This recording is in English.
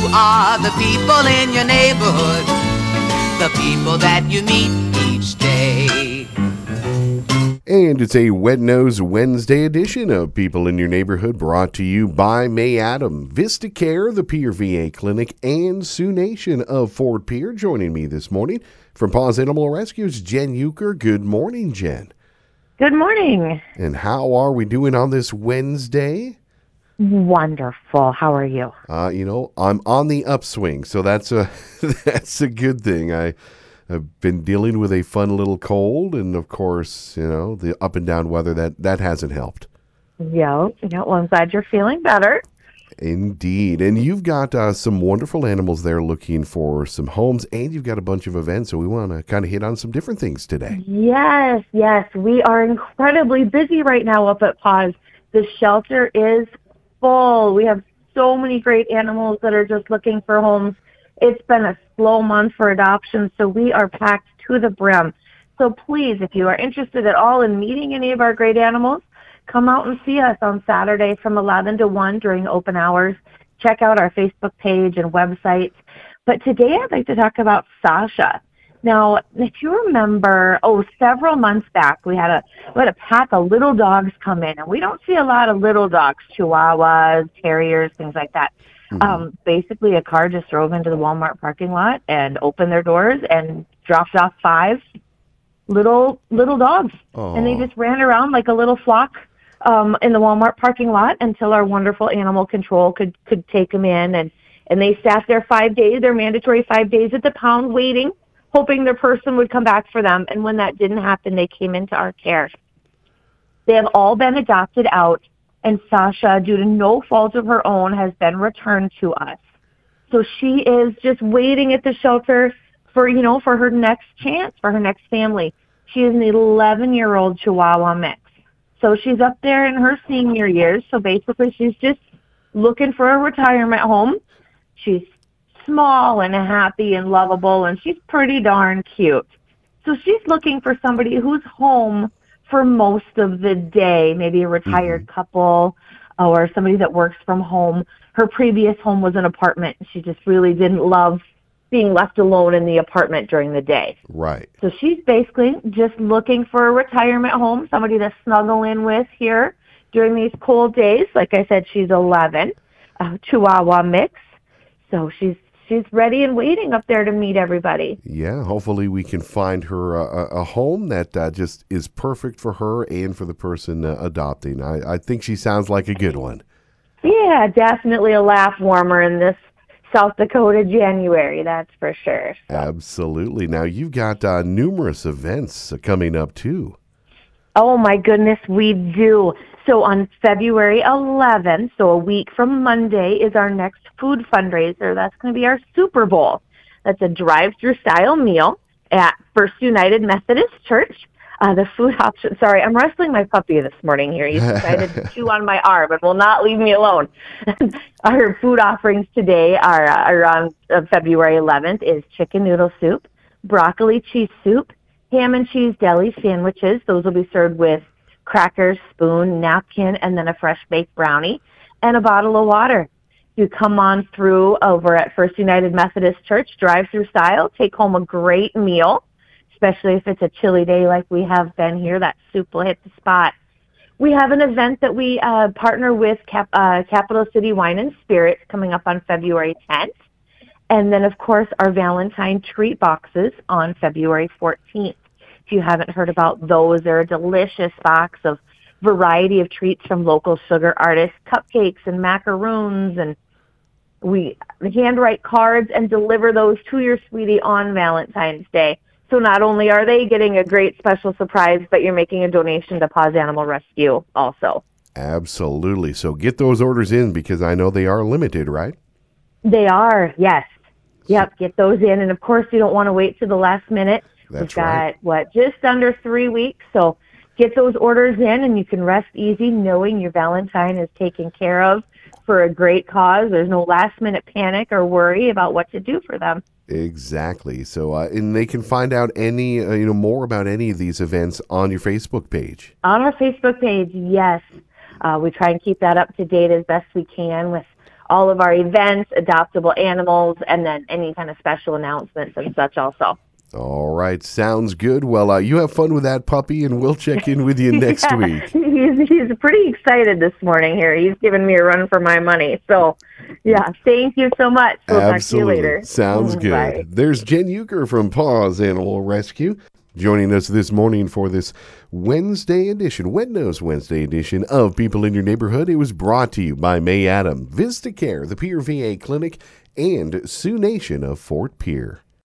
are the people in your neighborhood, the people that you meet each day. And it's a Wet Nose Wednesday edition of People in Your Neighborhood, brought to you by May Adam, Vista Care, the Pierre VA Clinic, and Sioux Nation of Fort Pierre. Joining me this morning from Paws Animal Rescues, Jen Euchre. Good morning, Jen. Good morning. And how are we doing on this Wednesday? Wonderful. How are you? I'm on the upswing, so that's a that's a good thing. I've been dealing with a fun little cold, and of course, the up and down weather that hasn't helped. Yeah. Well, I'm glad you're feeling better. Indeed. And you've got some wonderful animals there looking for some homes, and you've got a bunch of events, so we want to kind of hit on some different things today. Yes. We are incredibly busy right now up at Paws. The shelter is full. We have so many great animals that are just looking for homes. It's been a slow month for adoption, so we are packed to the brim. So please, if you are interested at all in meeting any of our great animals, come out and see us on Saturday from 11 to 1 during open hours. Check out our Facebook page and website. But today I'd like to talk about Sasha. Now, if you remember, several months back, we had a pack of little dogs come in, and we don't see a lot of little dogs, Chihuahuas, Terriers, things like that. Mm-hmm. Basically, a car just drove into the Walmart parking lot and opened their doors and dropped off 5 little dogs. Aww. And they just ran around like a little flock in the Walmart parking lot until our wonderful animal control could take them in. And they sat there 5 days, their mandatory 5 days at the pound waiting, hoping their person would come back for them. And when that didn't happen, they came into our care. They have all been adopted out, and Sasha, due to no fault of her own, has been returned to us. So she is just waiting at the shelter for her next chance, for her next family. She is an 11-year-old Chihuahua mix. So she's up there in her senior years. So basically she's just looking for a retirement home. She's small and happy and lovable, and she's pretty darn cute. So she's looking for somebody who's home for most of the day, maybe a retired couple or somebody that works from home. Her previous home was an apartment. She just really didn't love being left alone in the apartment during the day. Right. So she's basically just looking for a retirement home, somebody to snuggle in with here during these cold days. Like I said, she's 11, Chihuahua mix. So she's ready and waiting up there to meet everybody. Yeah, hopefully we can find her a home that just is perfect for her and for the person adopting. I think she sounds like a good one. Yeah, definitely a laugh warmer in this South Dakota January, that's for sure. So. Absolutely. Now, you've got numerous events coming up, too. Oh, my goodness, we do. So on February 11th, so a week from Monday, is our next food fundraiser. That's going to be our Super Bowl. That's a drive-through style meal at First United Methodist Church. The food option, sorry, I'm wrestling my puppy this morning here. He's decided to chew on my arm and will not leave me alone. Our food offerings today are on February 11th is chicken noodle soup, broccoli cheese soup, ham and cheese deli sandwiches. Those will be served with crackers, spoon, napkin, and then a fresh baked brownie, and a bottle of water. You come on through over at First United Methodist Church, drive-through style, take home a great meal, especially if it's a chilly day like we have been here. That soup will hit the spot. We have an event that we partner with Capital City Wine and Spirits coming up on February 10th. And then, of course, our Valentine treat boxes on February 14th. If you haven't heard about those, they're a delicious box of variety of treats from local sugar artists, cupcakes and macaroons, and we handwrite cards and deliver those to your sweetie on Valentine's Day. So not only are they getting a great special surprise, but you're making a donation to Paws Animal Rescue also. Absolutely. So get those orders in because I know they are limited, right? They are, yes. Yep, get those in. And, of course, you don't want to wait to the last minute. That's We've right. got, just under 3 weeks. So get those orders in, and you can rest easy knowing your Valentine is taken care of for a great cause. There's no last-minute panic or worry about what to do for them. Exactly. So, and they can find out any, more about any of these events on your Facebook page. On our Facebook page, yes. We try and keep that up to date as best we can with all of our events, adoptable animals, and then any kind of special announcements and such also. All right, sounds good. Well, you have fun with that puppy, and we'll check in with you next week. He's pretty excited this morning here. He's giving me a run for my money. So, yeah, thank you so much. We'll Absolutely. talk to you later. Sounds good. Bye. There's Jen Euchre from Paws Animal Rescue joining us this morning for this Wednesday edition, Wet Nose Wednesday edition of People in Your Neighborhood. It was brought to you by May Adam, VistaCare, the Pierre VA Clinic, and Sioux Nation of Fort Pierre.